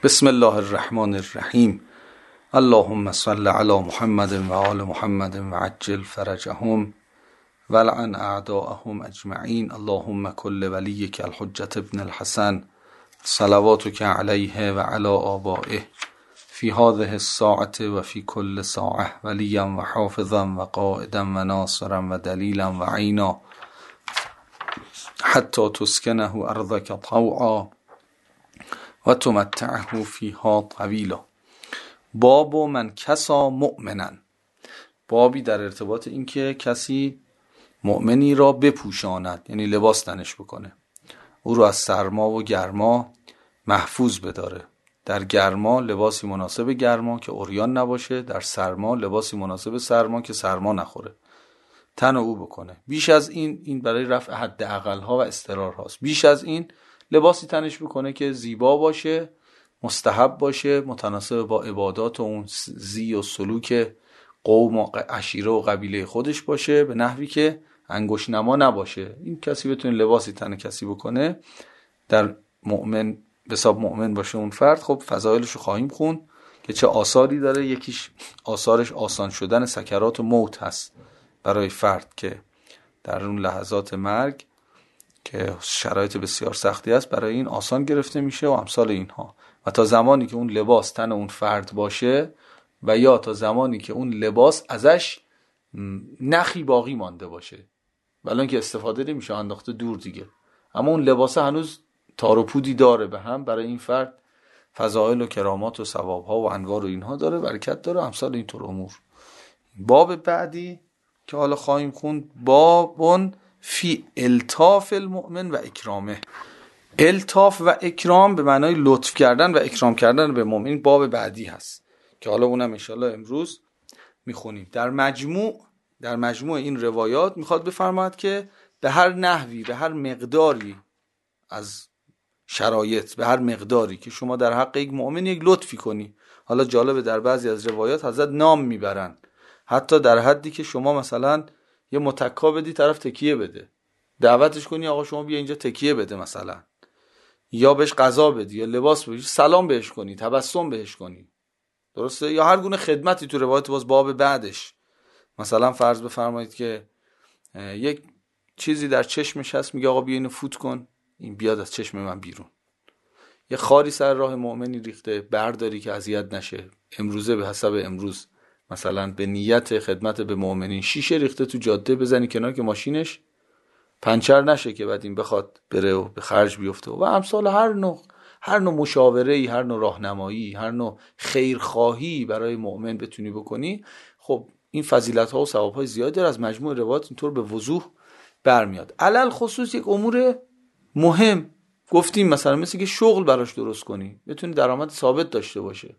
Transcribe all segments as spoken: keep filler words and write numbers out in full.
بسم الله الرحمن الرحیم. اللهم صل علی محمد و آل محمد و عجل فرجهم ولعن اعداءهم اجمعین. اللهم کل ولیک الحجة ابن الحسن صلواتک علیه و علی آبائه فی هذه الساعة و فی کل ساعة ولیا و حافظا و قائدا و ناصرا و دلیلا و عینا حتی تسکنه ارضک طوعا و تمتعه فیها طویلا. باب من کسا مؤمنا، بابی در ارتباط این که کسی مؤمنی را بپوشاند، یعنی لباس تنش بکنه، او را از سرما و گرما محفوظ بداره. در گرما لباسی مناسب گرما که عریان نباشه، در سرما لباسی مناسب سرما که سرما نخوره، تن او بکنه. بیش از این این برای رفع حداقل ها و اضطرار هاست. بیش از این لباسی تنش بکنه که زیبا باشه، مستحب باشه، متناسب با عبادات و اون زی و سلوک قوم و عشیره و قبیله خودش باشه، به نحوی که انگشت نما نباشه. این کسی بتونه لباسی تن کسی بکنه در مؤمن، به حساب مؤمن باشه اون فرد. خب فضایلش رو خواهیم خون که چه آثاری داره. یکیش آثارش آسان شدن سکرات و موت هست برای فرد که در اون لحظات مرگ که شرایط بسیار سختی است، برای این آسان گرفته میشه و امثال اینها. و تا زمانی که اون لباس تن اون فرد باشه و یا تا زمانی که اون لباس ازش نخی باقی مانده باشه، بلان که استفاده نمیشه، انداخته دور دیگه، اما اون لباس هنوز تار و پودی داره به هم، برای این فرد فضائل و کرامات و ثوابها و انوار و اینها داره، برکت داره، امثال اینطور امور. باب بعدی که حالا خواهیم خوند، بابون فی الطاف المؤمن و اکرامه. الطاف و اکرام به معنای لطف کردن و اکرام کردن به مؤمن باب بعدی هست که حالا اونم انشالله امروز میخونیم. در مجموع در مجموع این روایات میخواد بفرماید که به هر نحوی، به هر مقداری از شرایط، به هر مقداری که شما در حق یک مؤمن یک لطفی کنی. حالا جالبه در بعضی از روایات حضرت نام میبرن، حتی در حدی که شما مثلا یه متکا بدی طرف تکیه بده، دعوتش کنی آقا شما بیا اینجا تکیه بده مثلا، یا بهش غذا بدی یا لباس بدی، سلام بهش کنی، تبسم بهش کنی، درسته؟ یا هر گونه خدمتی. تو روایت باز باب بعدش مثلا فرض بفرمایید که یک چیزی در چشمش هست، میگه آقا بیا اینو فوت کن، این بیاد از چشم من بیرون. یه خاری سر راه مؤمنی ریخته، برداری که اذیت نشه. امروزه به حسب امروز مثلا به نیت خدمت به مؤمنین شیشه ریخته تو جاده، بزنی کنار که ماشینش پنچر نشه که بعد این بخواد بره و به خرج بیفته. و امثال هر نوع هر نوع مشاوره‌ای، هر نوع راهنمایی، هر نوع خیرخواهی برای مؤمن بتونی بکنی. خب این فضیلت‌ها و ثواب‌های زیادی در از مجموع روایات اینطور به وضوح برمیاد. علل خصوص یک امور مهم گفتیم، مثلا مثل که شغل براش درست کنی، بتونی درآمد ثابت داشته باشه،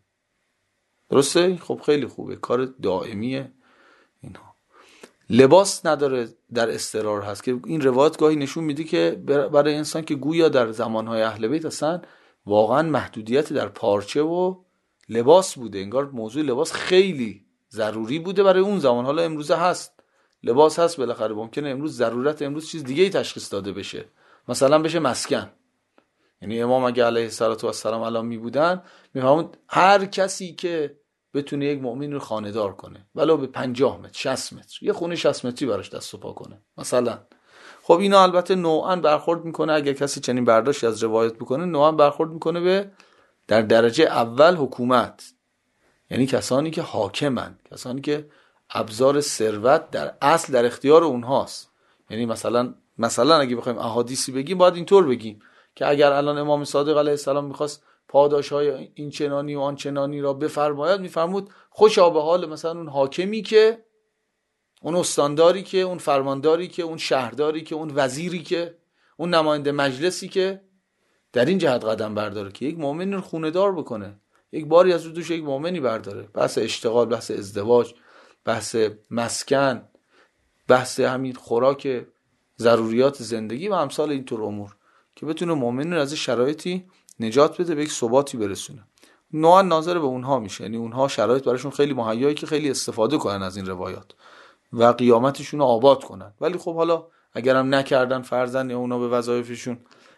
درسته؟ خب خیلی خوبه، کار دائمیه اینها. لباس نداره، در اضطرار هست که این روایت گاهی نشون میده که برای انسان که گویا در زمانهای اهل بیت اصلا واقعا محدودیت در پارچه و لباس بوده، انگار موضوع لباس خیلی ضروری بوده برای اون زمان. حالا امروزه هست، لباس هست بالاخره، ممکنه امروز ضرورت امروز چیز دیگه ای تشخیص داده بشه، مثلا بشه مسکن. یعنی امام اگه علیه السلام الان می بودن میفهمون هر کسی که بتونه یک مؤمن رو خانه‌دار کنه ولو به پنجاه متر شصت متر، یه خونه شصت متری براش دست و پا کنه مثلا. خب اینا البته نوعاً برخورد میکنه، اگه کسی چنین برداشتی از روایت بکنه، نوعاً برخورد میکنه به در درجه اول حکومت، یعنی کسانی که حاکمن، کسانی که ابزار ثروت در اصل در اختیار اونهاست. یعنی مثلا مثلا اگه بخوایم احادیثی بگیم باید اینطور بگیم که اگر الان امام صادق علیه السلام میخواست پاداشهای این چنانی و آن چنانی را بفرماید، میفرمود خوشا به حال مثلا اون حاکمی که، اون استانداری که، اون فرمانداری که، اون شهرداری که، اون وزیری که، اون نماینده مجلسی که در این جهت قدم برداره که یک مؤمن رو خونه دار بکنه، یک باری از رو دوش یک مؤمنی برداره. بحث اشتغال، بحث ازدواج، بحث مسکن، بحث همین خوراک، ضروریات زندگی و امثال اینطور امور، که بتونه مؤمن رو از شرایطی نجات بده، به یک ثباتی برسونه. نوعا ناظر به اونها میشه، یعنی اونها شرایط براشون خیلی مهیایی که خیلی استفاده کنن از این روایات و قیامتشون رو آباد کنن. ولی خب حالا اگرم نکردن فرزن یا اونا به وظایفشون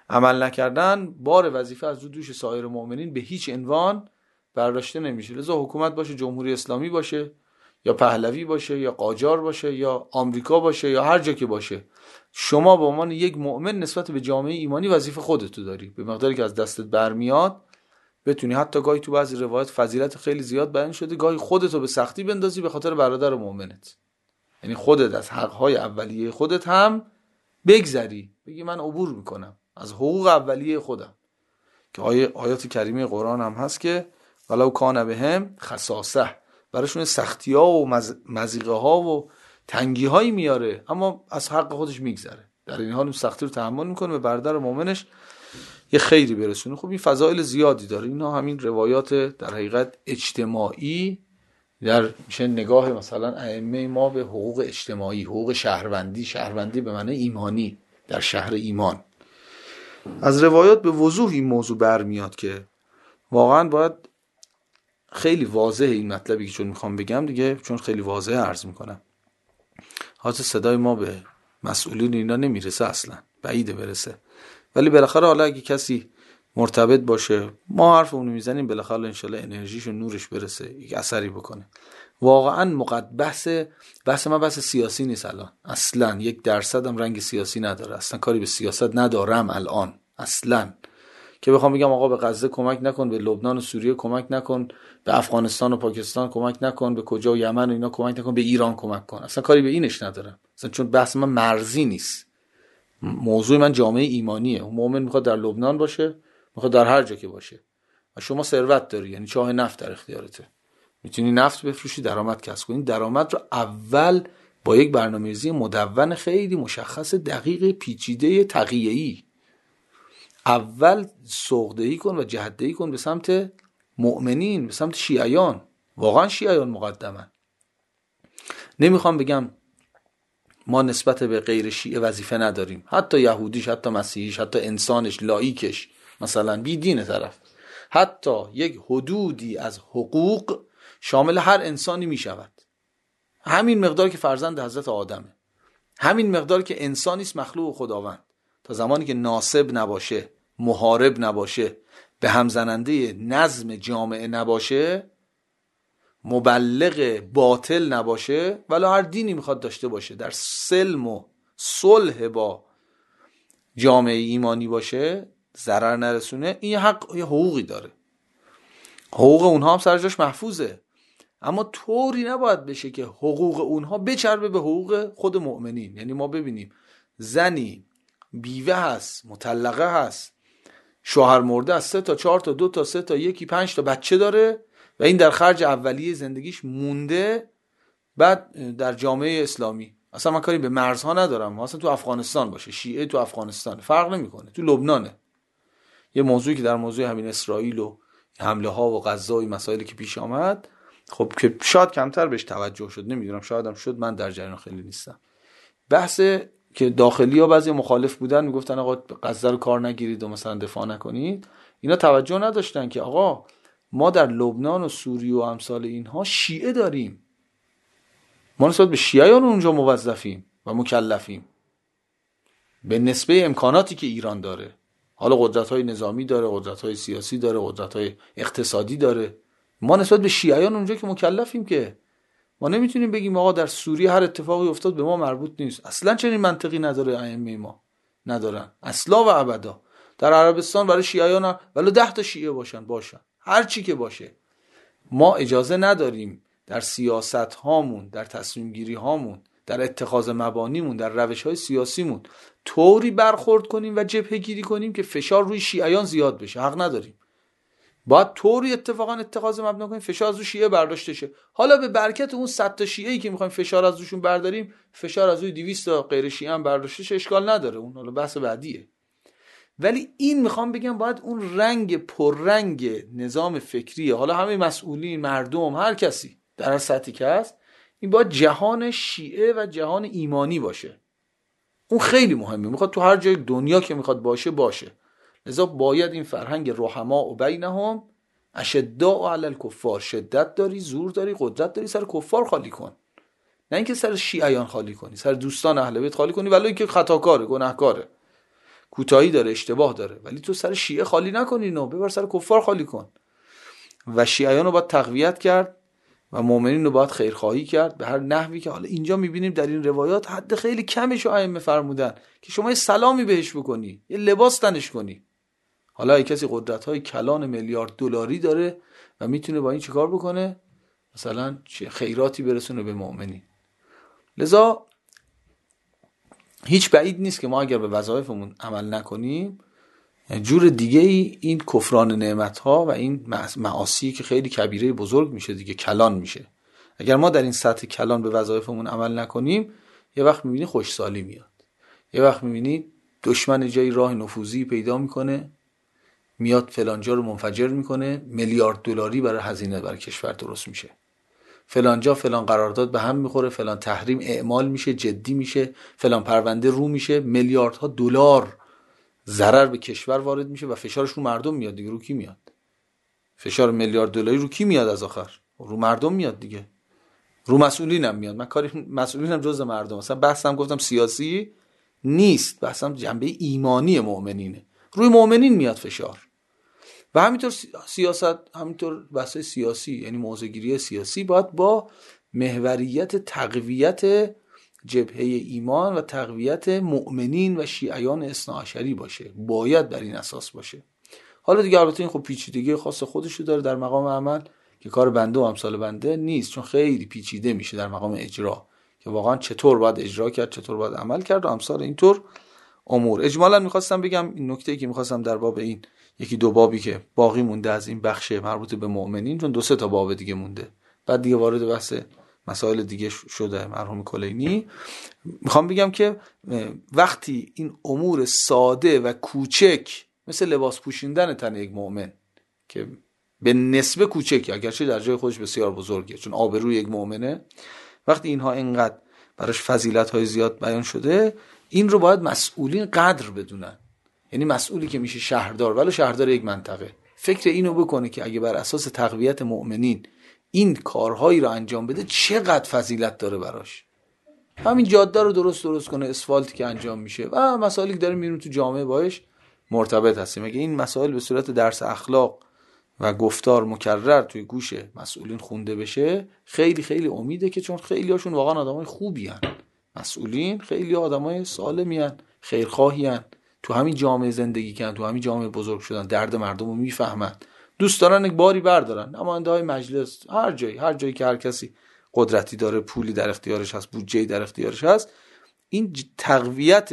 عمل نکردن بار وظیفه از رو دوش سایر مؤمنین به هیچ عنوان برداشته نمیشه. لذا حکومت باشه جمهوری اسلامی باشه یا پهلوی باشه یا قاجار باشه یا آمریکا باشه یا هر جا که باشه، شما به عنوان یک مؤمن نسبت به جامعه ایمانی وظیفه خودتو داری. به مقداری که از دستت برمیاد بتونی، حتی گاهی تو بعضی روایات فضیلت خیلی زیاد بیان شده، گاهی خودتو به سختی بندازی به خاطر برادر مؤمنت. یعنی خودت از حقهای اولیه خودت هم بگذری، بگی من عبور میکنم از حقوق اولیه خودم، که آیات کریمه قرآن هم هست که ولو کان بهم خصاصه، براشون سختی ها و مضیقه ها و تنگی هایی میاره اما از حق خودش میگذره، در این حال اون سختی رو تحمل میکنه به برادر مؤمنش یه خیری برسونه. خب این فضایل زیادی داره. اینا همین روایات در حقیقت اجتماعی در میشه نگاه مثلا ائمه ما به حقوق اجتماعی، حقوق شهروندی، شهروندی به معنی ایمانی در شهر ایمان. از روایات به وضوح این موضوع برمیاد که واقعا باید خیلی واضح این مطلبی که چون میخوام بگم دیگه، چون خیلی واضح عرض میکنم، حاضر صدای ما به مسئولین اینا نمیرسه اصلا، بعیده برسه، ولی بالاخره حالا اگه کسی مرتبط باشه ما حرف اونو میزنیم، بالاخره انشالله انرژیش و نورش برسه یک اثری بکنه. واقعا مقد بحث بحث من بحث سیاسی نیست الان، اصلا یک درصد هم رنگ سیاسی نداره، اصلا کاری به سیاست ندارم الان اصلا، که بخوام بگم آقا به غزه کمک نکن، به لبنان و سوریه کمک نکن، به افغانستان و پاکستان کمک نکن، به کجا و یمن و اینا کمک نکن، به ایران کمک کن، اصلا کاری به اینش ندارم اصلا، چون بحث من مرزی نیست. موضوع من جامعه ایمانیه. اون مؤمن میخواد در لبنان باشه، میخواد در هر جا که باشه، و شما ثروت داری، یعنی چاه نفت در اختیارته، میتونی نفت بفروشی، درآمد کسب کنی. درآمد رو اول با یک برنامه‌ریزی مدون خیلی مشخص، دقیق، پیچیده، تقیه‌ای اول سوقدهی کن و جهدهی کن به سمت مؤمنین، به سمت شیعیان. واقعا شیعیان مقدمن. نمیخوام بگم ما نسبت به غیر شیعه وظیفه نداریم، حتی یهودیش، حتی مسیحیش، حتی انسانش، لایکش، مثلا بی دین طرف، حتی یک حدودی از حقوق شامل هر انسانی می شود. همین مقدار که فرزند حضرت آدمه، همین مقدار که انسانیست مخلوق خداوند، تا زمانی که ناصب نباشه، محارب نباشه، به همزننده نظم جامعه نباشه، مبلغ باطل نباشه، ولی هر دینی میخواد داشته باشه، در سلم و صلح با جامعه ایمانی باشه، ضرر نرسونه، این حق، یه حقوقی داره، حقوق اونها هم سر جاش محفوظه، اما طوری نباید بشه که حقوق اونها بچربه به حقوق خود مؤمنین. یعنی ما ببینیم زنی بیوه هست، مطلقه هست، شوهر مرده از سه تا چهار تا دو تا سه تا یکی پنج تا بچه داره و این در خرج اولیه زندگیش مونده، بعد در جامعه اسلامی اصلا من کاری به مرزها ندارم، اصلا تو افغانستان باشه، شیعه تو افغانستان فرق نمیکنه، تو لبنانه، یه موضوعی که در موضوع همین اسرائیل و حمله ها و غزه و مسائلی که پیش آمد، خب که شاید کمتر بهش توجه شد، نمیدونم، شاید هم شد، من در جریان خیلی نیستم. بحث که داخلی ها بعضی مخالف بودن، میگفتن آقا غزه رو کار نگیرید و مثلا دفاع نکنید، اینا توجه نداشتن که آقا ما در لبنان و سوریه و امثال اینها شیعه داریم، ما نسبت به شیعیان اونجا موظفیم و مکلفیم به نسبه امکاناتی که ایران داره. حالا قدرت‌های نظامی داره، قدرت‌های سیاسی داره، قدرت‌های اقتصادی داره، ما نسبت به شیعیان اونجا که مکلفیم، که ما نمیتونیم بگیم آقا در سوریه هر اتفاقی افتاد به ما مربوط نیست. اصلا چنین منطقی نداره، ائمه ما ندارن اصلا و ابدا. در عربستان برای شیعیان هم ولو ده تا شیعه باشن باشن، هر چی که باشه، ما اجازه نداریم در سیاست هامون، در تصمیم گیری هامون، در اتخاذ مبانیمون، در روش های سیاسیمون طوری برخورد کنیم و جبهه گیری کنیم که فشار روی شیعیان زیاد بشه. حق نداریم. باید طوری اتفاقا اتخاذ مبنا کنیم فشار از روی شیعه برداشته شه. حالا به برکت اون صد تا شیعه‌ای که میخوایم فشار از روشون برداریم، فشار از روی دویست تا غیر شیعه هم برداشته شه، اشکال نداره، اون حالا بحث بعدیه. ولی این میخوام بگم باید اون رنگ پررنگ نظام فکری، حالا همه مسئولین، مردم، هر کسی در هر سطحی که هست، این باید جهان شیعه و جهان ایمانی باشه. اون خیلی مهمه، میخواد تو هر جای دنیا که میخواد باشه باشه. لذا باید این فرهنگ رحما و بینهم اشداء علی الکفار، شدت داری، زور داری، قدرت داری، سر کفار خالی کن، نه اینکه سر شیعیان خالی کنی، سر دوستان اهل بیت خالی کنی، ولی اینکه خطاکاره، گناهکاره. کوتاهی داره، اشتباه داره، ولی تو سر شیعه خالی نکن اینو، ببر سر کفار خالی کن. و شیعیان رو باید تقویت کرد و مؤمنین رو باید خیرخواهی کرد به هر نحوی که حالا اینجا میبینیم در این روایات حد خیلی کمش رو ائمه فرمودن که شما یه سلامی بهش بکنی، یه لباس تنش کنی. حالا اگه کسی قدرت‌های کلان میلیارد دلاری داره و میتونه با این چیکار بکنه، مثلا خیراتی برسونه به مؤمنین. لذا هیچ بعید نیست که ما اگر به وظایفمون عمل نکنیم جور دیگه ای این کفران نعمت‌ها و این معاصی که خیلی کبیره بزرگ میشه دیگه، کلان میشه. اگر ما در این سطح کلان به وظایفمون عمل نکنیم یه وقت میبینی خوشسالی میاد، یه وقت میبینی دشمن جایی راه نفوذی پیدا میکنه، میاد فلانجا رو منفجر میکنه، میلیارد دلاری برای هزینه برای کشور درست میشه، فلانجا فلان قرارداد به هم میخوره، فلان تحریم اعمال میشه، جدی میشه، فلان پرونده رو میشه، میلیاردها دلار ضرر به کشور وارد میشه و فشارش رو مردم میاد دیگه. رو کی میاد؟ فشار میلیارد دلاری رو کی میاد؟ از آخر رو مردم میاد دیگه، رو مسئولینم میاد. من کاری مسئولینم جزء مردم، مثلا بحثم گفتم سیاسی نیست، بحثم جنبه ایمانی مؤمنینه، روی مؤمنین میاد فشار. و همینطور سیاست، همینطور بحث سیاسی یعنی موضع‌گیری سیاسی باید با محوریت تقویت جبهه ایمان و تقویت مؤمنین و شیعیان اثنا عشری باشه، باید بر این اساس باشه. حالا دیگه البته این خب پیچیدگی خاص خودشو داره در مقام عمل که کار بنده و امثال بنده نیست، چون خیلی پیچیده میشه در مقام اجرا که واقعا چطور باید اجرا کرد، چطور باید عمل کرد و امثال اینطور امور. اجمالا میخواستم بگم این نکته‌ای که میخواستم در باب این یکی دو بابی که باقی مونده از این بخش مربوط به مؤمنین، چون دو سه تا باب دیگه مونده، بعد دیگه وارد بحث مسائل دیگه شده مرحوم کلینی، میخوام بگم که وقتی این امور ساده و کوچک مثل لباس پوشیدن تن یک مؤمن که به نسبه کوچکه اگرچه در جای خودش بسیار بزرگه چون آبروی یک مؤمنه، وقتی اینها اینقدر براش فضیلت‌های زیاد بیان شده، این رو باید مسئولین قدر بدونن. یعنی مسئولی که میشه شهردار ولی شهردار یک منطقه فکر اینو بکنه که اگه بر اساس تقویت مؤمنین این کارهایی رو انجام بده چقدر فضیلت داره براش. همین جاده رو درست درست کنه، اسفالتی که انجام میشه و مسائلی که داره میرون تو جامعه باش مرتبط هستیم. اگه این مسائل به صورت درس اخلاق و گفتار مکرر توی گوش مسئولین خونده بشه، خیلی خیلی امیده که چون خیلی هاشون واقعا آدمای خوبی هن. مسئولین خیلی آدمای سالمی هن، خیرخواهی هن، تو همین جامعه زندگی کردن، تو همین جامعه بزرگ شدن، درد مردم رو میفهمن، دوست دارن یک باری بردارن. اما انتهای مجلس هر جایی هر جایی که هر کسی قدرتی داره، پولی در اختیارش هست، بودجه‌ای در اختیارش هست، این تقویت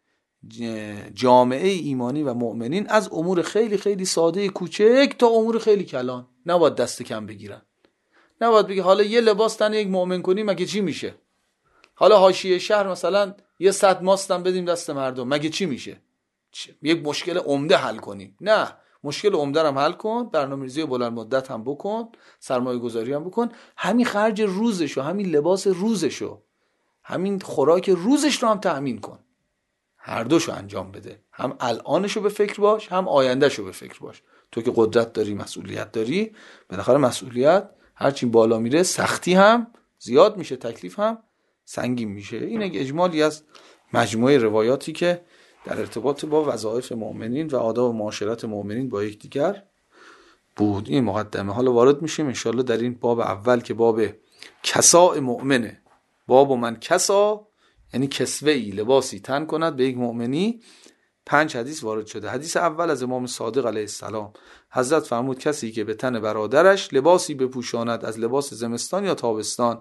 جامعه ایمانی و مؤمنین از امور خیلی خیلی ساده کوچک تا امور خیلی کلان نباید دست کم بگیرن. نباید بگی حالا یه لباس تن یک مؤمن کنیم مگه چی میشه، حالا حاشیه شهر مثلا یه صد ماستم بدیم دست مردم مگه چی میشه، یک مشکل عمده حل کنیم. نه، مشکل عمده هم حل کن، برنامه‌ریزی بلند مدت هم بکن، سرمایه گذاری هم بکن، همین خرج روزشو، همین لباس روزشو، همین خوراک روزش رو هم تأمین کن. هر دوشو انجام بده، هم الانشو به فکر باش، هم آیندهشو به فکر باش. تو که قدرت داری، مسئولیت داری، بالاخره مسئولیت هرچی بالا میره سختی هم زیاد میشه، تکلیف هم سنگین میشه. این یک اجمالی از مجموعه روایاتی که در ارتباط با وظایف مؤمنین و آداب معاشرت مؤمنین با یکدیگر بود. این مقدمه. حالا وارد میشیم انشالله در این باب اول که باب کساء مؤمنه. باب من کسا یعنی کسوه‌ای، لباسی تن کند به یک مؤمنی. پنج حدیث وارد شده. حدیث اول از امام صادق علیه السلام، حضرت فرمود کسی که به تن برادرش لباسی بپوشاند از لباس زمستان یا تابستان،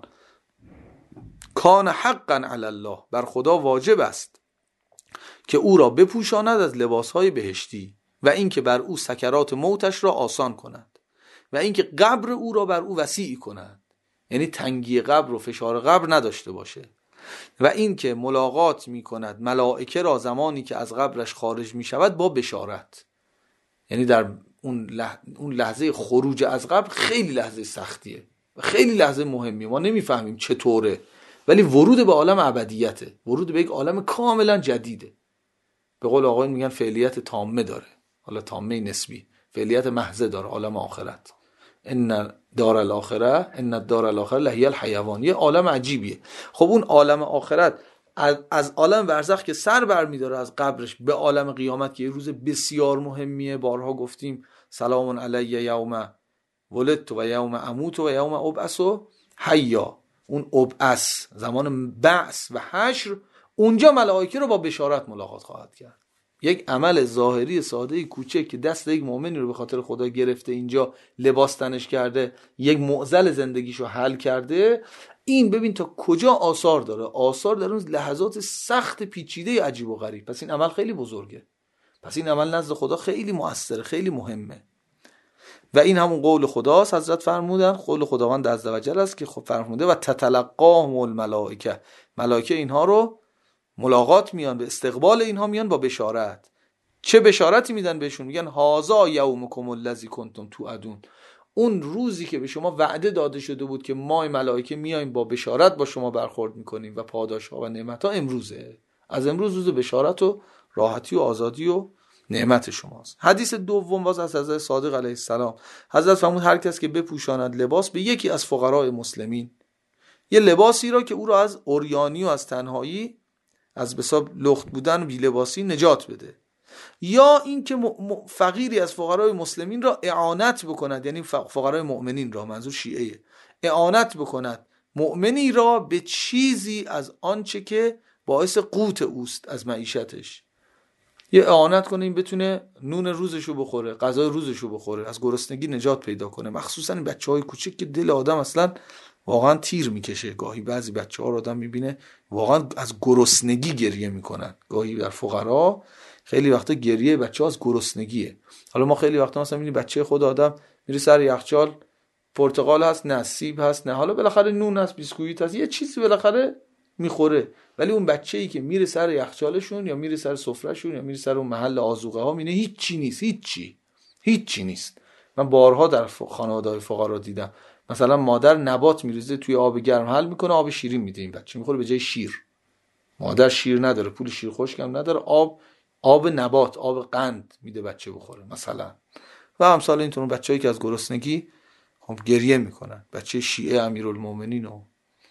کان حقا علی الله، بر خدا واجب است که او را بپوشاند از لباسهای بهشتی و اینکه بر او سکرات موتش را آسان کند و اینکه قبر او را بر او وسیع کند، یعنی تنگی قبر و فشار قبر نداشته باشه، و اینکه ملاقات می کند ملائکه را زمانی که از قبرش خارج می شود با بشارت. یعنی در اون لح... اون لحظه خروج از قبر خیلی لحظه سختیه و خیلی لحظه مهمیه، ما نمیفهمیم چطوره، ولی ورود به عالم ابدیته، ورود به یک عالم کاملا جدیده. به قول آقایون میگن فعلیت تامه داره، حالا تامه نسبی، فعلیت محض داره عالم آخرت. ان دار الاخره ان دار الاخره لهی الحیوان، یه عالم عجیبیه. خب اون عالم آخرت از عالم برزخ که سر برمیداره از قبرش به عالم قیامت که یه روز بسیار مهمیه. بارها گفتیم سلام علی یوم ولدت و یوم اموت و یوم ابعث حیا. اون ابعث زمان بعث و حشر، اونجا ملائکه رو با بشارت ملاقات خواهد کرد. یک عمل ظاهری ساده کوچک که دست یک مؤمنی رو به خاطر خدا گرفته، اینجا لباس تنش کرده، یک معضل زندگیشو حل کرده، این ببین تا کجا آثار داره. آثار در اون لحظات سخت پیچیده عجیب و غریب. پس این عمل خیلی بزرگه، پس این عمل نزد خدا خیلی مؤثره، خیلی مهمه. و این همون قول خداست. حضرت فرمودن قول خداوند عزوجل است که خب فرموده و تتلقاهم الملائکه، ملائکه اینها رو ملاقات میان، به استقبال اینها میان با بشارت. چه بشارتی میدن بهشون؟ میگن هازا یومکم الذی کنتم توعدون، اون روزی که به شما وعده داده شده بود که ما ملائکه میایم با بشارت با شما برخورد میکنیم و پاداش ها و نعمت ها امروزه. از امروز روز بشارت و راحتی و آزادی و نعمت شماست. حدیث دوم باز از حضرت صادق علیه السلام، حضرت فرمود هر کس که بپوشاند لباس به یکی از فقرای مسلمین، یه لباسی را که او را از عریانی و از تنهایی، از بساب لخت بودن و بی لباسی نجات بده، یا اینکه فقیری از فقرای مسلمین را اعانت بکند، یعنی فقرای مؤمنین را، منظور شیعه، اعانت بکند مؤمنی را به چیزی از آنچه که باعث قوت اوست از معیشتش، یه اعانت کنه این بتونه نون روزشو بخوره، غذای روزشو بخوره، از گرسنگی نجات پیدا کنه. مخصوصا این بچهای کوچک که دل آدم اصلا واقعا تیر میکشه. گاهی بعضی بچه‌ها رو آدم میبینه واقعا از گرسنگی گریه میکنن. گاهی در فقرا خیلی وقتا گریه بچه‌ها از گرسنگیه. حالا ما خیلی وقتا مثلا میبینیم بچه خود آدم میره سر یخچال، پرتقال هست نه، سیب هست نه، حالا بالاخره نون هست، بیسکویت هست، یه چیزی بالاخره میخوره. ولی اون بچه‌ای که میره سر یخچالشون یا میره سر سفرهشون یا میره سر اون محل آذوقه ها، میبینه هیچ چی نیست، هیچی هیچی نیست. من بارها در خانواده‌های فقرا دیدم مثلا مادر نبات میریزه توی آب گرم حل میکنه، آب شیرین میده این بچه میخوره به جای شیر. مادر شیر نداره، پول شیر خشک هم نداره، آب آب نبات، آب قند میده بچه بخوره مثلا. و امثال اینطور بچه‌ای که از گرسنگی خب گریه میکنن. بچه شیعه امیرالمومنین و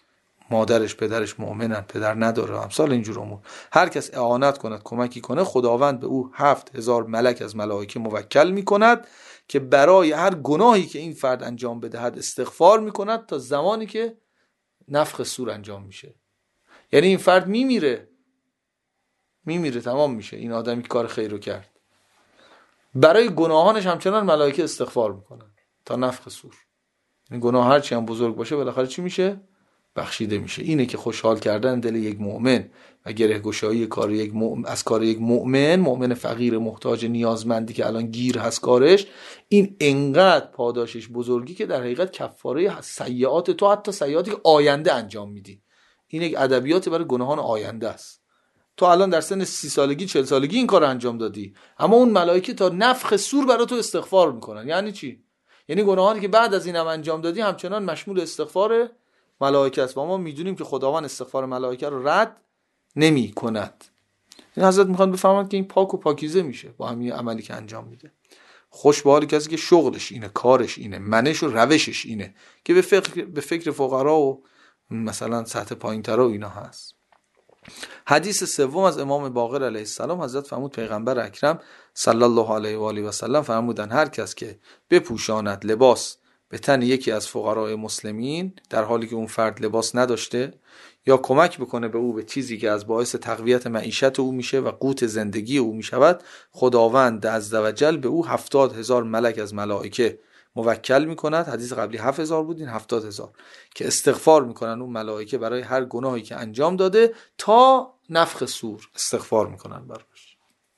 مادرش پدرش مؤمنن، پدر نداره، امثال اینجور امور. هر کس اعانت کند، کمکی کنه، خداوند به او هفت هزار ملک از ملائکه موکل میکند که برای هر گناهی که این فرد انجام بدهد استغفار میکند تا زمانی که نفخ صور انجام میشه. یعنی این فرد میمیره میمیره تمام میشه، این آدمی که کار خیر رو کرد، برای گناهانش همچنان ملائکه استغفار میکنن تا نفخ صور. این گناه هرچی هم بزرگ باشه بالاخره چی میشه؟ بخشیده میشه. اینه که خوشحال کردن دل یک مؤمن و گره گشایی کار یک مؤمن از کار یک مؤمن، مؤمن فقیر محتاج نیازمندی که الان گیر هست کارش، این انقدر پاداشش بزرگی که در حقیقت کفاره سیئات تو، حتی سیئاتی که آینده انجام میدی. این یک ادبیات برای گناهان آینده است. تو الان در سن سی سالگی چهل سالگی این کار انجام دادی، اما اون ملائکه تا نفخ صور برای تو استغفار میکنن. یعنی چی؟ یعنی گناهانی که بعد از این هم انجام دادی همچنان مشمول استغفار ملائکه است. و ما میدونیم که خداوند استغفار ملائکه رو رد نمی کند. این حضرت میخوان بفهمند که این پاک و پاکیزه میشه با همین عملی که انجام میده. خوش به حال کسی که شغلش اینه، کارش اینه، منش و روشش اینه، که به فکر به فکر فقرا و مثلا سطح پایین‌ترا و اینا هست. حدیث سوم از امام باقر علیه السلام، حضرت فرمود پیغمبر اکرم صلی الله علیه و آله و سلم فرمودن هر کس که بپوشاند لباس به تن یکی از فقرای مسلمین در حالی که اون فرد لباس نداشته، یا کمک بکنه به او به چیزی که از باعث تقویت معیشت او میشه و قوت زندگی او میشود، خداوند عزوجل به او هفتاد هزار ملک از ملائکه موکل میکند. حدیث قبلی هفت هزار بود، این هفتاد هزار که استغفار میکنن اون ملائکه برای هر گناهی که انجام داده تا نفخ صور استغفار میکنن براش.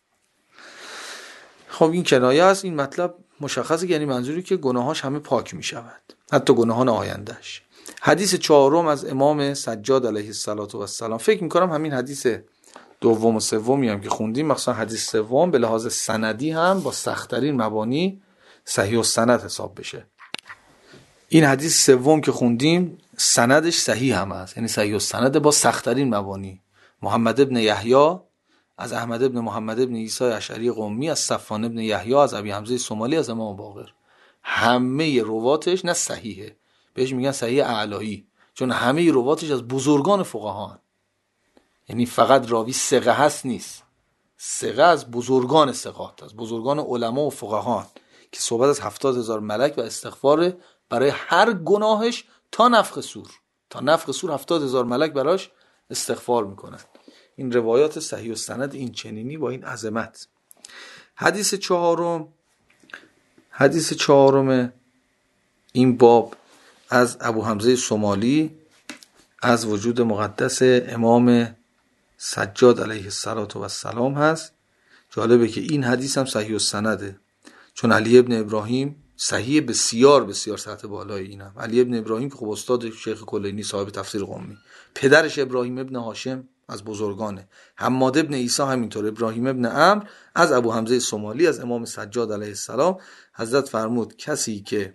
خب این کنایه است. این مطلب مشخصه، یعنی منظوری که گناهاش همه پاک میشود، حتی گناهان آیندهش. حدیث چهارم از امام سجاد علیه السلام، فکر میکنم همین حدیث دوم و سومی هم که خوندیم، مثلا حدیث سوم به لحاظ سندی هم با سخت‌ترین مبانی صحیح السند حساب بشه. این حدیث سوم که خوندیم سندش صحیح هم هست، یعنی صحیح السند با سخت‌ترین مبانی. محمد ابن یحیی از احمد ابن محمد ابن عیسی اشعری قمی، از صفوان ابن یحیی از ابی حمزه سومالی، از امام باقر. همه رواتش نه صحیحه، بهش میگن صحیح اعلایی، چون همه رواتش از بزرگان فقها هستند. یعنی فقط راوی ثقه هست نیست، ثقه از بزرگان ثقات، از بزرگان علما و فقهان که صحبت از هفتاد هزار ملک و استغفار برای هر گناهش تا نفخ صور، تا نفخ صور هفتاد هزار ملک براش استغفار میکنن. این روایات صحیح و سند این چنینی با این عظمت. حدیث چهارم، حدیث چهارم این باب از ابو حمزه سمالی از وجود مقدس امام سجاد علیه السلام هست. جالبه که این حدیث هم صحیح السنده، چون علی ابن ابراهیم صحیح بسیار بسیار سطح بالای اینم. علی ابن ابراهیم که خب استاد شیخ کلینی صاحب تفسیر قمی، پدرش ابراهیم ابن هاشم از بزرگانه، حماد ابن عیسی همینطور، ابراهیم ابن عمرو از ابو حمزه سمالی از امام سجاد علیه السلام. حضرت فرمود کسی که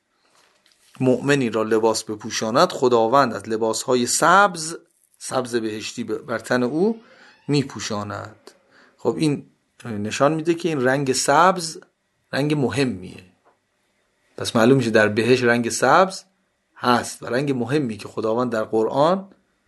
مؤمنی را لباس بپوشاند خداوند از لباسهای سبز سبز بهشتی بر تن او میپوشاند. خب این نشان میده که این رنگ سبز رنگ مهمیه، پس معلوم میشه در بهشت رنگ سبز هست و رنگ مهمی که خداوند در قرآن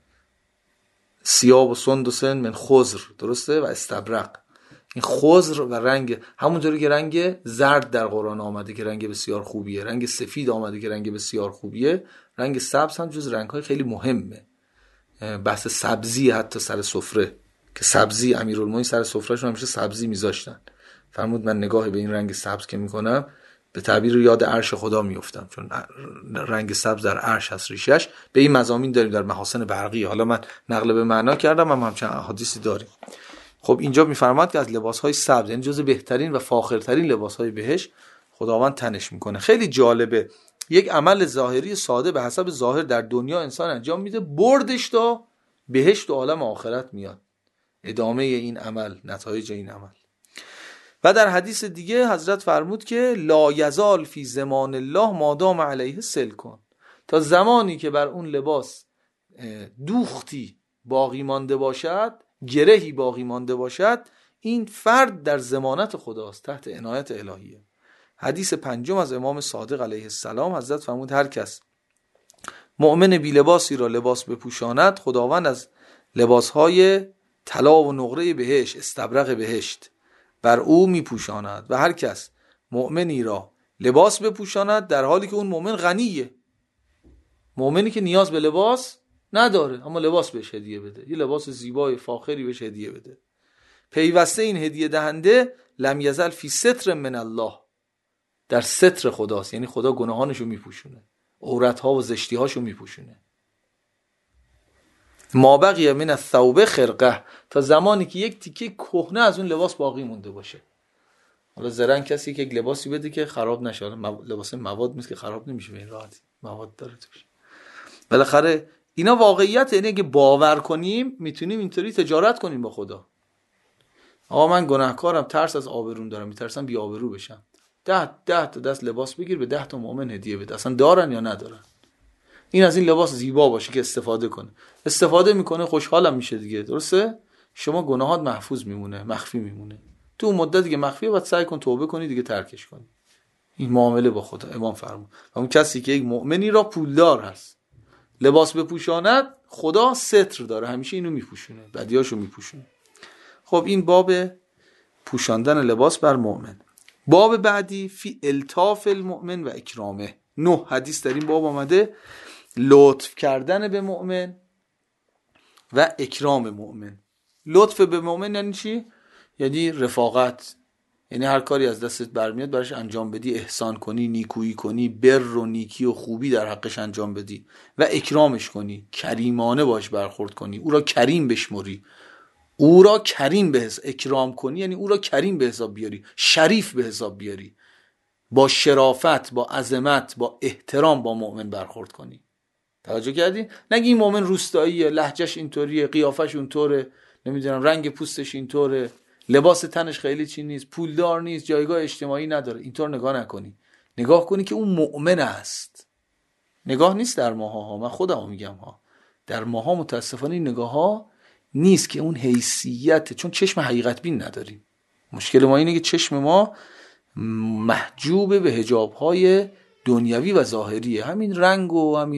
سیاب و سندس من خضر، درسته، و استبرق. این خضر و رنگ همونطوری که رنگ زرد در قرآن آمده که رنگ بسیار خوبیه، رنگ سفید آمده که رنگ بسیار خوبیه، رنگ سبز هم جز رنگ‌های خیلی مهمه. بحث سبزی حتی سر سفره که سبزی امیرالمومنین سر سفرهشون همیشه سبزی میذاشتن. فرمود من نگاه به این رنگ سبز که میکنم به تعبیر یاد عرش خدا میافتم، چون رنگ سبز در عرش هست ریشش. به این مضامین داریم در محاسن برقی، حالا من نقل به معنا کردم، هم همچنین احادیثی داریم. خب اینجا میفرماد که از لباسهای سبز، یعنی جز بهترین و فاخرترین لباسهای بهشت خداوند تنش میکنه. خیلی جالبه، یک عمل ظاهری ساده به حسب ظاهر در دنیا انسان انجام میده، بردش تا بهشت و عالم آخرت میاد. ادامه این عمل، نتایج این عمل. و در حدیث دیگه حضرت فرمود که لا یزال فی زمان الله مادام علیه سلکون، تا زمانی که بر اون لباس دوختی باقی مانده باشد، گرهی باقی مانده باشد، این فرد در ضمانت خداست، تحت عنایت الهیه. حدیث پنجم از امام صادق علیه السلام، حضرت فرمود هر کس مؤمن بی لباسی را لباس بپوشاند خداوند از لباسهای طلا و نقره بهشت، استبرق بهشت بر او میپوشاند. و هر کس مؤمنی را لباس بپوشاند در حالی که اون مؤمن غنیه، مؤمنی که نیاز به لباس نداره اما لباس بهش هدیه بده، یه لباس زیبای فاخری بهش هدیه بده، پیوسته این هدیه دهنده لم یزل فی ستر من الله، در ستر خداست، یعنی خدا گناهانشو میپوشونه، عورتها و زشتیهاشو میپوشونه. ما بقیه من الثوب خرقه، تا زمانی که یک تیکه کهنه از اون لباس باقی مونده باشه. حالا زرنگ کسی که یک لباسی بده که خراب نشه، لباس مواد نیست که خراب نمیشه، به این راحتی مواد داره توش. بالاخره اینا واقعیت، یعنی اگه باور کنیم میتونیم اینطوری تجارت کنیم با خدا. آقا من گناهکارم، ترس از آبرون دارم، میترسم بی آبرو بشم، ده ده تا دست لباس بگیر به ده تا مؤمن هدیه بده، اصلا دارن یا ندارن. این از این لباس زیبا باشه که استفاده کنه، استفاده میکنه خوشحالم میشه دیگه، درسته؟ شما گناهات محفوظ میمونه، مخفی میمونه. تو اون مدتی که مخفیه باید سعی کن توبه کنی دیگه، ترکش کنی. این معامله با خدا امام فرمود. اون کسی که یک مؤمنی را پولدار هست لباس بپوشاند، خدا ستر داره، همیشه اینو میپوشونه، بدیاشو میپوشونه. خب این باب پوشاندن لباس بر مؤمن. باب بعدی فی الطاف المؤمن و اکرامه. نه حدیث در این باب آمده، لطف کردن به مؤمن و اکرام مؤمن. لطف به مؤمن یعنی چی؟ یعنی رفاقت، یعنی هر کاری از دستت برمیاد براش انجام بدی، احسان کنی، نیکویی کنی، بر و نیکی و خوبی در حقش انجام بدی و اکرامش کنی، کریمانه باش برخورد کنی، او را کریم بشمری، او را کریم به حساب اکرام کنی، یعنی او را کریم به حساب بیاری، شریف به حساب بیاری، با شرافت، با عظمت، با احترام با مؤمن برخورد کنی. توجه کردی؟ نگی این مؤمن روستاییه، لهجهش اینطوریه، قیافش اونطوره، نمیدونم رنگ پوستش اینطوره، لباس تنش خیلی چی نیست، پولدار نیست، جایگاه اجتماعی نداره، اینطور نگاه نکنی. نگاه کنی که اون مؤمن است. نگاه نیست در ماها ها، من خودم میگم ها، در ماها متاسفانه این نگاه ها نیست که اون حیثیت، چون چشم حقیقت بین نداریم. مشکل ما اینه که چشم ما محجوب به حجاب‌های دنیوی و ظاهریه، همین رنگ و همین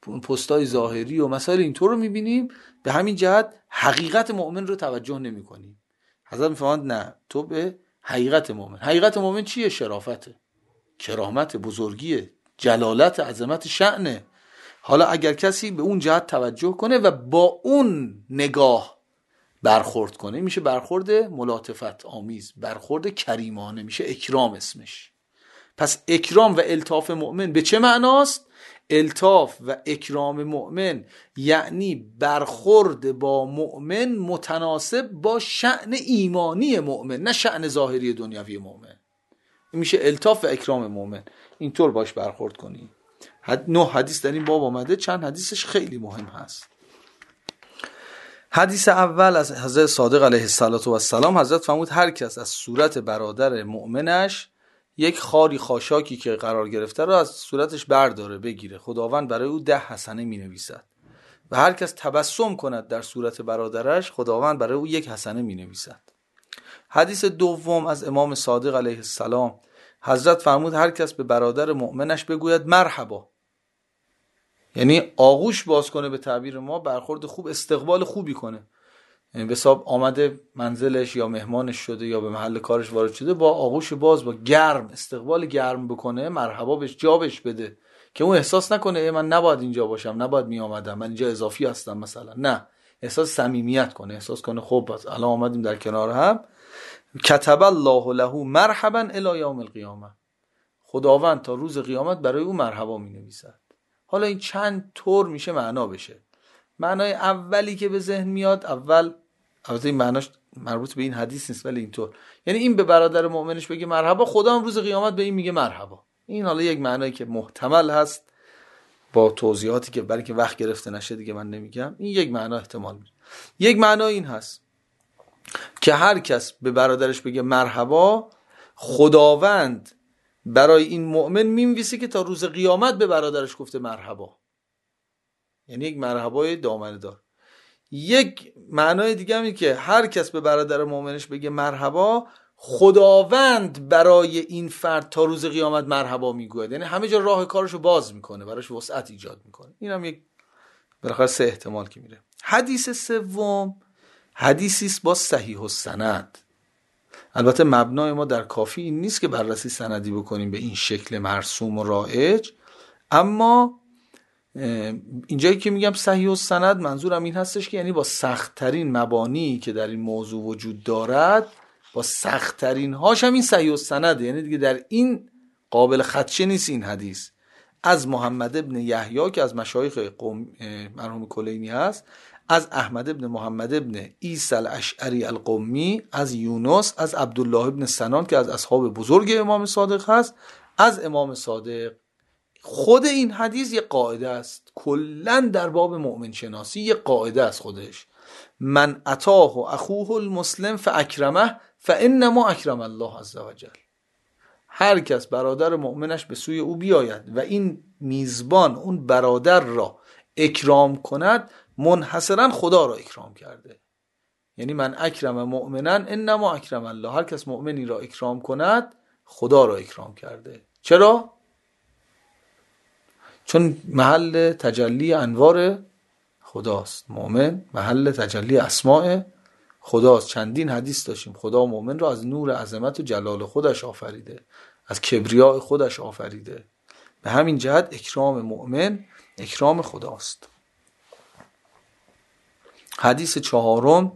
پستای ظاهری و مسائل اینطور رو میبینیم، به همین جهت حقیقت مؤمن رو توجه نمی کنیم. حضرت میفرماند نه، تو به حقیقت مؤمن. حقیقت مؤمن چیه؟ شرافته، کرامت، بزرگیه، جلالت، عظمت، شأنه. حالا اگر کسی به اون جهت توجه کنه و با اون نگاه برخورد کنه، میشه برخورد ملاطفت آمیز، برخورد کریمانه، میشه اکرام اسمش. پس اکرام و الطاف مؤمن به چه معناست؟ الطاف و اکرام مؤمن یعنی برخورد با مؤمن متناسب با شأن ایمانی مؤمن، نه شأن ظاهری دنیوی مؤمن. این میشه الطاف و اکرام مؤمن. اینطور باش برخورد کنی. نه حدیث در این باب آمده، چند حدیثش خیلی مهم هست. حدیث اول از حضرت صادق علیه السلام، حضرت فرمود هر کس از صورت برادر مؤمنش یک خاری خاشاکی که قرار گرفته رو از صورتش برداره بگیره، خداوند برای او ده حسنه می نویسد. و هر کس تبسم کند در صورت برادرش، خداوند برای او یک حسنه می نویسد. حدیث دوم از امام صادق علیه السلام، حضرت فرمود هر کس به برادر مؤمنش بگوید مرحبا، یعنی آغوش باز کنه، به تعبیر ما برخورد خوب، استقبال خوبی کنه. یعنی به حساب آمده منزلش یا مهمانش شده یا به محل کارش وارد شده، با آغوش باز، با گرم استقبال گرم بکنه، مرحبا بهش جابش بده، که اون احساس نکنه ای من نباید اینجا باشم، نباید می آمدم، من اینجا اضافی هستم مثلا. نه، احساس صمیمیت کنه، احساس کنه خب الان آمدیم در کنار هم. کتب الله له مرحبا الی یوم القیامه، خداوند تا روز قیامت برای او مرحبا می نویسد. حالا این چند طور میشه معنا بشه. معنای اولی که به ذهن میاد، اول البته این معناش مربوط به این حدیث نیست، ولی اینطور، یعنی این به برادر مؤمنش بگه مرحبا، خدا هم روز قیامت به این میگه مرحبا. این حالا یک معنایی که محتمل هست، با توضیحاتی که برای که وقت گرفته نشه دیگه من نمیگم. این یک معنا احتمال میده. یک معنا این هست که هر کس به برادرش بگه مرحبا، خداوند برای این مؤمن می‌نویسه که تا روز قیامت به برادرش گفته مرحبا، یعنی یک مرحبای دامنه دار. یک معنای دیگه هم اینه که هر کس به برادر مؤمنش بگه مرحبا، خداوند برای این فرد تا روز قیامت مرحبا میگوید، یعنی همه جا راه کارشو باز میکنه، براش وسعت ایجاد میکنه. این هم یک بالاخره سه احتمال که میره. حدیث سوم حدیثی است با صحیح السند. البته مبنای ما در کافی این نیست که بررسی سندی بکنیم به این شکل مرسوم و رایج، اما اینجایی که میگم صحیح السند، منظورم این هستش که یعنی با سخت‌ترین مبانی که در این موضوع وجود دارد، با سخت‌ترین هاش هم این صحیح السند، یعنی دیگه در این قابل خدشه نیست. این حدیث از محمد ابن یحیی که از مشایخ قوم مرحوم کلینی هست، از احمد ابن محمد ابن عیسی الاشعری القمی، از یونس، از عبدالله ابن سنان که از اصحاب بزرگ امام صادق هست، از امام صادق. خود این حدیث یک قاعده است، کلن در باب مؤمن شناسی یک قاعده است خودش. من اتاه اخوه المسلم فاکرمه فانما اکرم الله عز وجل. هر کس برادر مؤمنش به سوی او بیاید و این میزبان اون برادر را اکرام کند، منحصرا خدا را اکرام کرده. یعنی من اکرم مؤمنا انما اکرم الله، هر کس مؤمنی را اکرام کند خدا را اکرام کرده. چرا؟ چون محل تجلی انوار خداست. مؤمن محل تجلی اسماء خداست. چندین حدیث داشتیم خدا مؤمن را از نور عظمت و جلال خودش آفریده، از کبریاء خودش آفریده. به همین جهت اکرام مؤمن اکرام خداست. حدیث چهارم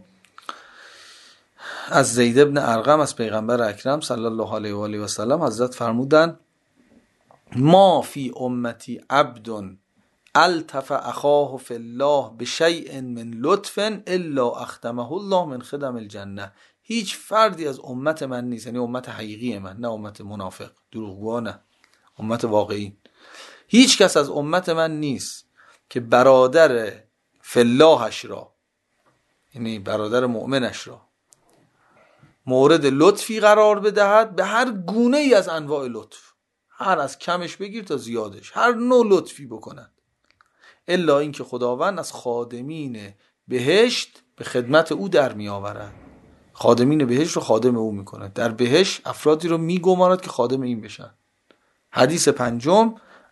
از زید بن ارقم از پیغمبر اکرم صلی الله علیه و آله و سلم، حضرت فرمودند ما فی امتی عبد التف اخاه فی الله بشیء من لطف الا اختمه الله من خدم الجنه. هیچ فردی از امت من نیست، یعنی امت حقیقی من، نه امت منافق دروغگو، نه امت واقعی. هیچ کس از امت من نیست که برادر فی اللهش را، یعنی برادر مؤمنش را، مورد لطفی قرار بدهد، به هر گونه ای از انواع لطف، هر از کمش بگیر تا زیادش، هر نوع لطفی بکند، الا اینکه خداوند از خادمین بهشت به خدمت او در می آورد. خادمین بهشت رو خادم او میکنه، در بهشت افرادی رو میگمارد که خادم این بشن. حدیث پنجم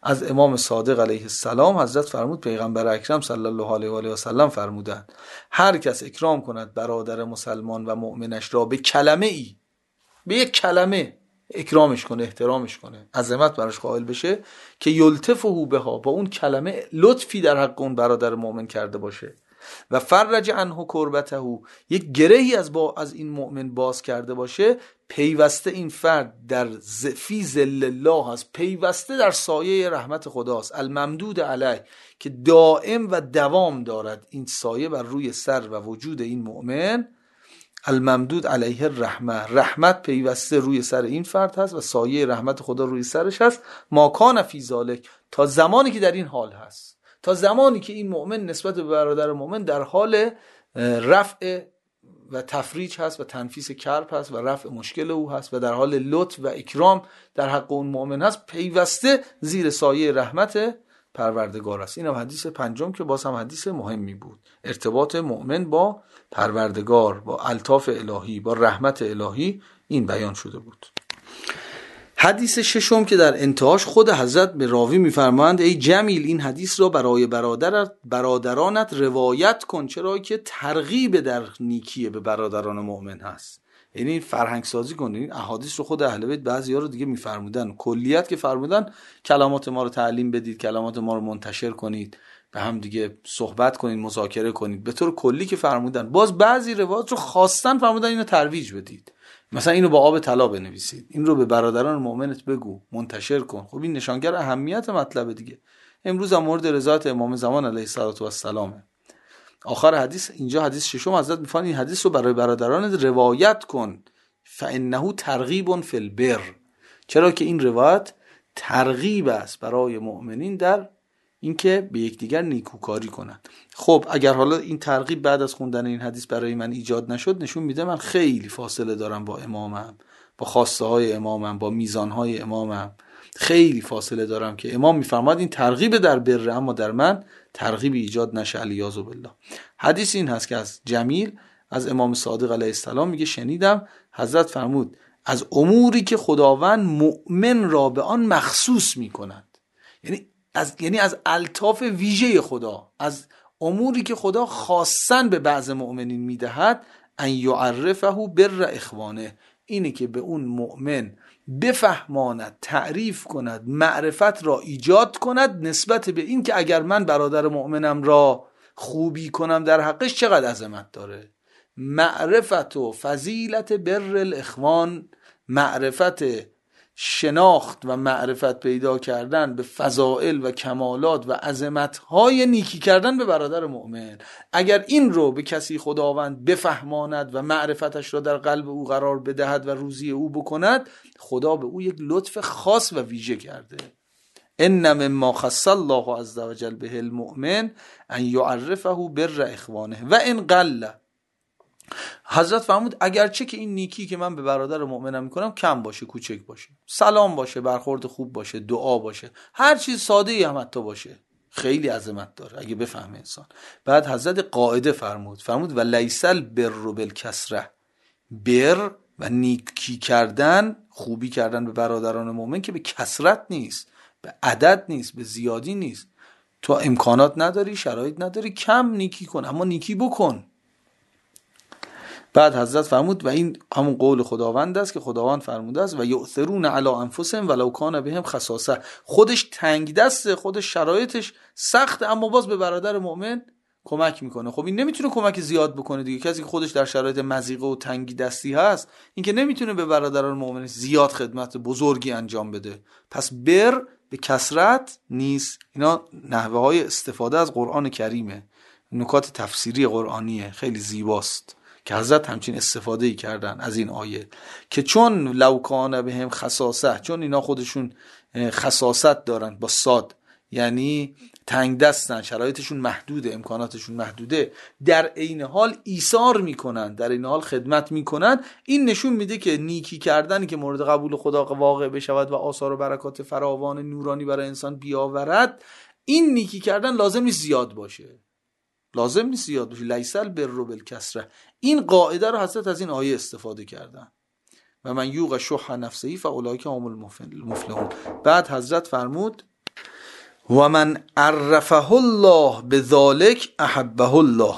از امام صادق علیه السلام حضرت فرمود، پیغمبر اکرم صلی الله علیه و آله و سلم فرمودند هر کس اکرام کند برادر مسلمان و مؤمنش را به کلمه ای، به یک کلمه اکرامش کنه، احترامش کنه، عظمت براش قائل بشه، که یلتفه بها، با اون کلمه لطفی در حق اون برادر مؤمن کرده باشه، و فرج عنه کربته، یک گرهی از با از این مؤمن باز کرده باشه، پیوسته این فرد در فی ظل الله هست، پیوسته در سایه رحمت خداست، الممدود علیه، که دائم و دوام دارد این سایه بر روی سر و وجود این مؤمن. الممدود علیه الرحمه، رحمت پیوسته روی سر این فرد هست و سایه رحمت خدا روی سرش هست. ما کان فی ذالک، تا زمانی که در این حال هست، تا زمانی که این مؤمن نسبت به برادر مؤمن در حال رفع و تفریج هست و تنفیس کرب هست و رفع مشکل او هست و در حال لطف و اکرام در حق اون مؤمن هست، پیوسته زیر سایه رحمت پروردگار است. این هم حدیث پنجم که باز هم حدیث مهمی بود، ارتباط مؤمن با پروردگار، با الطاف الهی، با رحمت الهی، این بیان شده بود. حدیث ششم که در انتهاش خود حضرت به راوی میفرمایند ای جمیل، این حدیث را برای برادرت برادرانت روایت کن، چرا که ترغیب در نیکی به برادران مؤمن هست. یعنی این فرهنگ سازی کن. این احادیث رو خود اهل بیت بعضیا رو دیگه میفرمودن، کلیت که فرمودن کلمات ما رو تعلیم بدید، کلمات ما رو منتشر کنید، به هم دیگه صحبت کنید، مذاکره کنید، به طور کلی که فرمودن. باز بعضی روایات رو خواستن فرمودن اینو ترویج بدید، مثلا اینو با آب طلا بنویسید، این رو به برادران مؤمنت بگو، منتشر کن. خب این نشانگر اهمیت مطلب دیگه. امروز هم مورد رضایت امام زمان علیه السلام. آخر حدیث اینجا حدیث ششم حضرت میفرمایند این حدیث رو برای برادران روایت کن، فانه ترغیب فی البر، چرا که این روایت ترغیب است برای مؤمنین در اینکه به یکدیگر نیکوکاری کنند. خب اگر حالا این ترغیب بعد از خوندن این حدیث برای من ایجاد نشد، نشون میده من خیلی فاصله دارم با امامم، با خواسته های امامم، با میزان های امامم، خیلی فاصله دارم که امام میفرماد این ترغیب در بر، اما در من ترغیب ایجاد نشه، علیاذ بالله. حدیث این هست که از جمیل، از امام صادق علیه السلام میگه شنیدم حضرت فرمود از اموری که خداوند مؤمن را به آن مخصوص میکند، یعنی از یعنی از الطاف ویژه خدا، از اموری که خدا خاصاً به بعض مؤمنین میدهد، ان یعرفه بر اخوانه، اینه که به اون مؤمن بفهماند، تعریف کند، معرفت را ایجاد کند نسبت به این که اگر من برادر مؤمنم را خوبی کنم در حقش چقدر عظمت داره. معرفت و فضیلت بر الاخوان، معرفت، شناخت و معرفت پیدا کردن به فضائل و کمالات و عظمت‌های نیکی کردن به برادر مؤمن، اگر این رو به کسی خداوند بفهماند و معرفتش را در قلب او قرار بدهد و روزی او بکند، خدا به او یک لطف خاص و ویژه کرده. ان مما خص الله عز وجل به المؤمن ان یعرفه بر اخوانه و ان قل. حضرت فرمود اگرچه که این نیکی که من به برادر مؤمنم میکنم کم باشه، کوچک باشه، سلام باشه، برخورد خوب باشه، دعا باشه، هر چیز ساده ای هم حتی باشه، خیلی عظمت داره اگه بفهمه انسان. بعد حضرت قاعده فرمود فرمود و لیس البر بالکثره، بر و نیکی کردن، خوبی کردن به برادران مؤمن که به کثرت نیست، به عدد نیست، به زیادی نیست. تو امکانات نداری، شرایط نداری، کم نیکی کن، اما نیکی بکن. بعد حضرت فرمود و این همون قول خداوند است که خداوند فرموده است و یؤثرون علی انفسهم ولو کان بهم خصاصه، خودش تنگ دسته، خودش شرایطش سخت، اما باز به برادر مؤمن کمک میکنه. خب این نمیتونه کمک زیاد بکنه دیگه، کسی که خودش در شرایط مضیقه و تنگی دستی هست، این که نمیتونه به برادران مؤمن زیاد خدمت بزرگی انجام بده. پس بر به کثرت نیست. اینا نحوه های استفاده از قرآن کریمه، نکات تفسیری قرآنیه، خیلی زیباست که حضرت همچین استفاده کردن از این آیه که چون لو کان بهم خصاصه، چون اینا خودشون خصاصت دارن با صاد، یعنی تنگ دستن، شرایطشون محدوده، امکاناتشون محدوده، در عین حال ایثار میکنن، در عین حال خدمت میکنن. این نشون میده که نیکی کردنی که مورد قبول خدا واقع بشود و آثار و برکات فراوان نورانی برای انسان بیاورد، این نیکی کردن لازم نیست زیاد باشه، لازم نیست زیاد باشه. لیس البر بالکثره، این قاعده رو حضرت از این آیه استفاده کردن و من یوق شح نفسه فاولئک هم المفلحون. بعد حضرت فرمود و من عرفه الله بذالک احبه الله،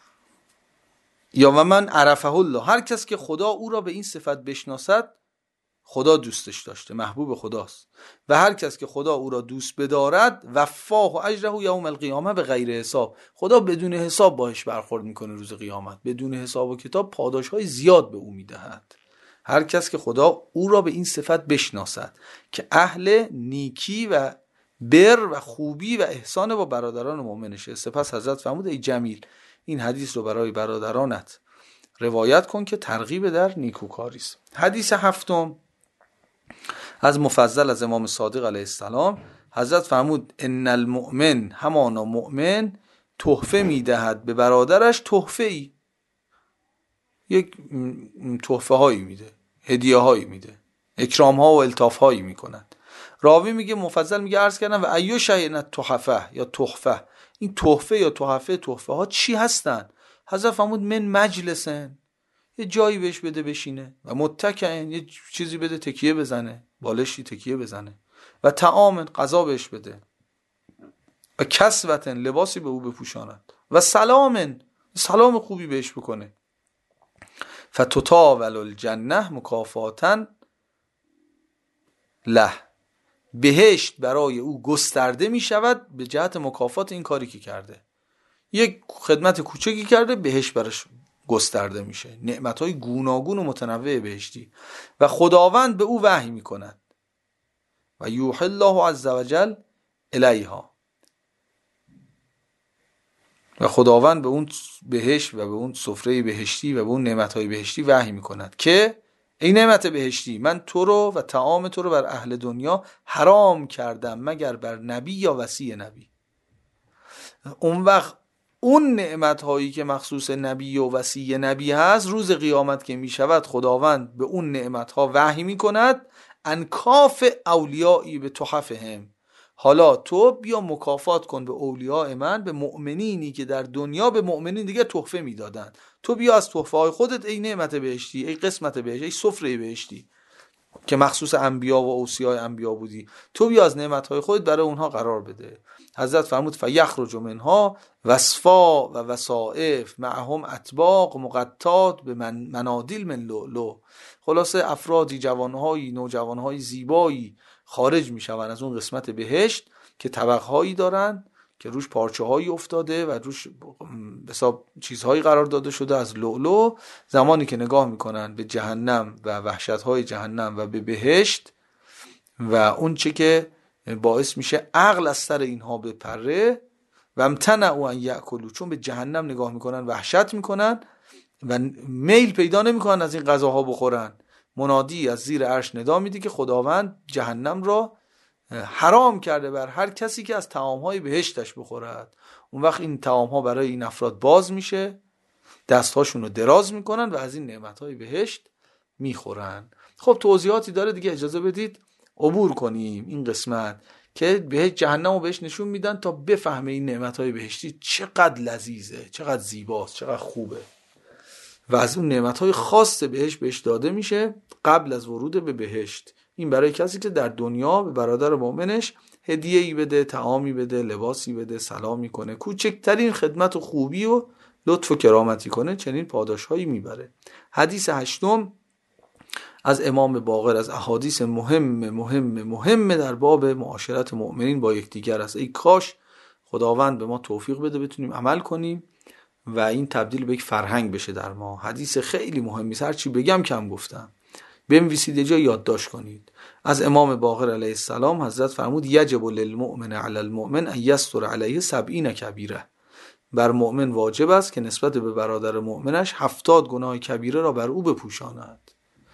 یا و من عرفه الله، هر کس که خدا او را به این صفت بشناسد خدا دوستش داشته، محبوب خداست. و هر کس که خدا او را دوست بدارد وفاه و اجره یوم القیامه به غیر حساب، خدا بدون حساب باش برخورد میکنه روز قیامت، بدون حساب و کتاب پاداش های زیاد به او میدهد. هر کس که خدا او را به این صفت بشناسد که اهل نیکی و بر و خوبی و احسان با برادران مؤمنشه. سپس حضرت فرمود ای جمیل، این حدیث رو برای برادرانت روایت کن که ترغیب در نیکوکاری است. حدیث هفتم از مفضل از امام صادق علیه السلام، حضرت فرمود ان المؤمن، همانا مؤمن، تحفه میدهد به برادرش تحفه ای، یک تحفه هایی میده، هدیه هایی میده، اکرام ها و الطاف هایی میکند. راوی میگه مفضل میگه عرض کردم و ایو شیء تحفه یا تحفه، این تحفه یا تحفه تحفه ها چی هستن؟ حضرت فرمود من مجلسن، یه جایی بهش بده بشینه، و متکئن، یه چیزی بده تکیه بزنه، بالشی تکیه بزنه، و طعام، غذا بهش بده، و کسوتن، لباسی به او بپوشاند، و سلامن، سلام خوبی بهش بکنه، فتطاول الجنه مکافاتن له، بهشت برای او گسترده می شود به جهت مکافات این کاری که کرده. یک خدمت کوچکی کرده، بهشت براش گسترده میشه، نعمتهای گوناگون و متنوع بهشتی. و خداوند به او وحی میکند و یوحی الله عز وجل الیها، و خداوند به اون بهشت و به اون سفره بهشتی و به اون نعمتهای بهشتی وحی میکند که ای نعمت بهشتی، من تو رو و طعام تو رو بر اهل دنیا حرام کردم مگر بر نبی یا وصی نبی. اون وقت اون نعمت هایی که مخصوص نبی و وصی نبی هست، روز قیامت که می شود خداوند به اون نعمت ها وحی می کند انکاف اولیایی به تحفهم، حالا تو بیا مکافات کن به اولیاء من، به مؤمنینی که در دنیا به مؤمنین دیگه تحفه می دادن، تو بیا از تحفه های خودت ای نعمت بهشتی، ای قسمت بهشتی، ای سفره بهشتی که مخصوص انبیا و اوصیای انبیا بودی، تو بیا از نعمتهای خودت برای اونها قرار بده. حضرت فرمود فیخرج منها وصفا و وصائف معهم اطباق مقطات به من منادیل من لؤلؤ، خلاصه افرادی، جوانهایی، نوجوانهایی زیبایی خارج میشوند از اون قسمت بهشت که طبقهایی دارن که روش پارچه هایی افتاده و روش حساب چیزهایی قرار داده شده از لؤلؤ. زمانی که نگاه میکنن به جهنم و وحشتهای جهنم و به بهشت و اون چه که باعث میشه عقل از سر اینها بپره، و امتنعوا ان یاکلوا، چون به جهنم نگاه میکنن وحشت میکنن و میل پیدا نمیکنن از این غذاها بخورن، منادی از زیر عرش ندا میده که خداوند جهنم را حرام کرده بر هر کسی که از طعامهای بهشتش بخورد. اون وقت این طعامها برای این افراد باز میشه، دستهاشون رو دراز میکنن و از این نعمتهای بهشت میخورن. خب توضیحاتی داره دیگه، اجازه بدید عبور کنیم این قسمت که بهشت جهنم رو بهش نشون میدن تا بفهمه این نعمتهای بهشتی چقدر لذیذه، چقدر زیباست، چقدر خوبه، و از اون نعمتهای خاص بهشت بهش داده میشه قبل از ورود به بهشت. این برای کسی که در دنیا به برادر مؤمنش هدیه‌ای بده، طعامی بده، لباسی بده، سلامی کنه، کوچکترین خدمت و خوبی و لطف و کرامتی کنه، چنین پاداشهایی میبره. حدیث هشتم از امام باقر از احادیث مهم مهم مهم در باب معاشرت مؤمنین با یکدیگر است. ای کاش خداوند به ما توفیق بده بتونیم عمل کنیم و این تبدیل به یک فرهنگ بشه در ما. حدیث خیلی مهمی است، هر چی بگم کم گفتم، بنویسید یه جا یادداشت کنید. از امام باقر علیه السلام حضرت فرمود یجب للمؤمن علی المؤمن ان یستر علیه سبعین کبیره، بر مؤمن واجب است که نسبت به برادر مؤمنش هفتاد گناه کبیره را بر او بپوشاند.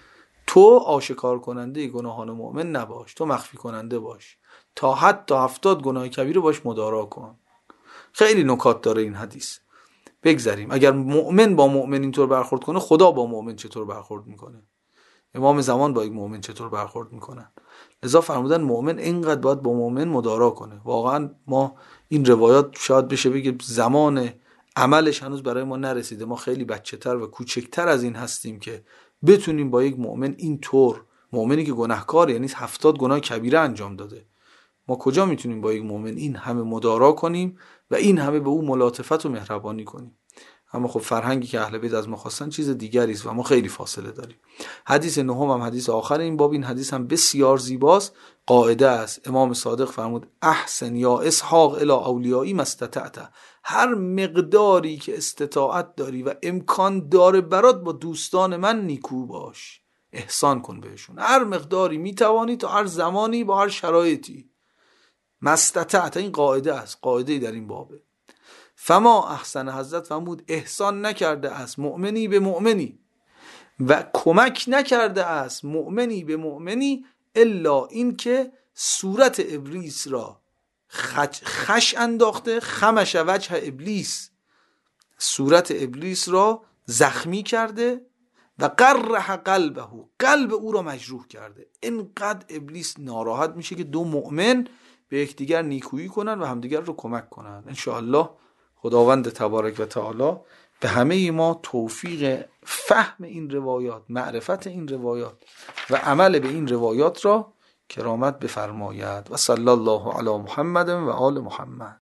تو آشکار کننده گناهان مؤمن نباش، تو مخفی کننده باش، تا حتی هفتاد گناه کبیره باش مدارا کن. خیلی نکات داره این حدیث. بگذاریم اگر مؤمن با مؤمن اینطور برخورد کنه، خدا با مؤمن چطور برخورد میکنه؟ امام زمان با یک مؤمن چطور برخورد میکنن؟ لذا فرمودن مؤمن اینقدر باید با مؤمن مدارا کنه. واقعا ما این روایات شاید بشه بگه زمان عملش هنوز برای ما نرسیده، ما خیلی بچه‌تر و کوچکتر از این هستیم که بتونیم با یک مؤمن اینطور، مؤمنی که گناهکار یعنی هفتاد گناه کبیره انجام داده، ما کجا میتونیم با یک مؤمن این همه مدارا کنیم و این همه به او ملاطفت و مهربانی کنیم؟ اما خب فرهنگی که اهل بیت از ما خواستن چیز دیگری است و ما خیلی فاصله داریم. حدیث نهم هم حدیث آخر این باب، این حدیث هم بسیار زیباست. قاعده است، امام صادق فرمود احسن یا اسحاق الی اولیایی ما استطعت، هر مقداری که استطاعت داری و امکان داره برات با دوستان من نیکو باش، احسان کن بهشون، هر مقداری میتوانی تا هر زمانی با هر شرایطی. ما استطعت این قاعده است، قاعده در این بابه. فما احسن، حضرت فرمود احسان نکرده است مؤمنی به مؤمنی و کمک نکرده است مؤمنی به مؤمنی الا این که صورت ابلیس را خش, خش انداخته، خمش وجه ابلیس، صورت ابلیس را زخمی کرده و قرح قلبه، قلب او را مجروح کرده. اینقدر ابلیس ناراحت میشه که دو مؤمن به یکدیگر نیکویی کنن و همدیگر رو کمک کنن. انشاءالله خداوند تبارک و تعالی به همه ما توفیق فهم این روایات، معرفت این روایات و عمل به این روایات را کرامت بفرماید. و صلی الله علی محمد و آل محمد.